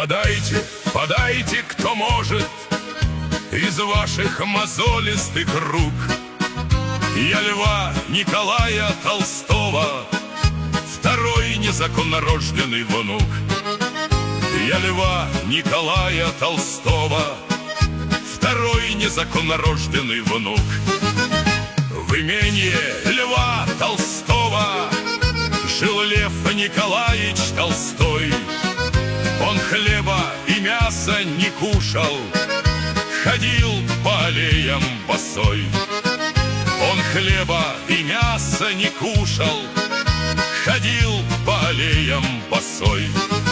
Подайте, подайте, кто может, из ваших мозолистых рук. Я Льва Николая Толстого, второй незаконнорожденный внук. Я Льва Николая Толстого, второй незаконнорожденный внук. В имении Льва Толстого жил Лев Николаевич Толстой. Он хлеба и мяса не кушал, ходил по аллеям босой. Он хлеба и мяса не кушал, ходил по аллеям босой.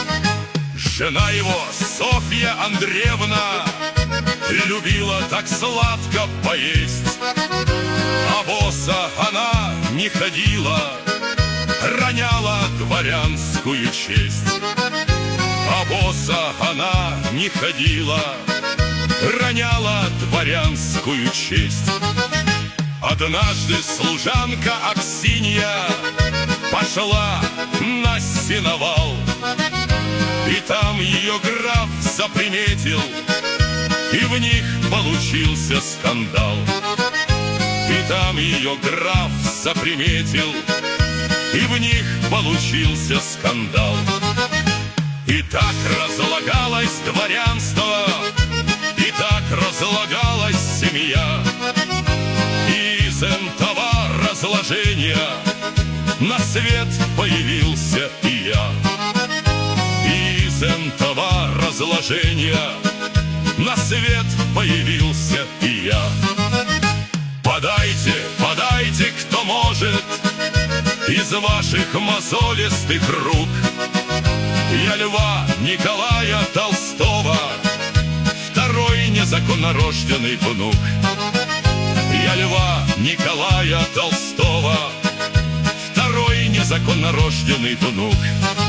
Жена его, Софья Андреевна, любила так сладко поесть, а боса она не ходила, роняла дворянскую честь. А боса она не ходила, роняла дворянскую честь. Однажды служанка Аксинья пошла на сеновал, и там ее граф заприметил, и в них получился скандал. И там ее граф заприметил, и в них получился скандал. И так разлагалось дворянство, и так разлагалась семья. И из этого разложения на свет появился и я. И из этого разложения на свет появился и я. Подайте, подайте, кто может, из ваших мозолистых рук. Я Льва Николая Толстого, второй незаконнорожденный внук. Я Льва Николая Толстого, второй незаконнорожденный внук.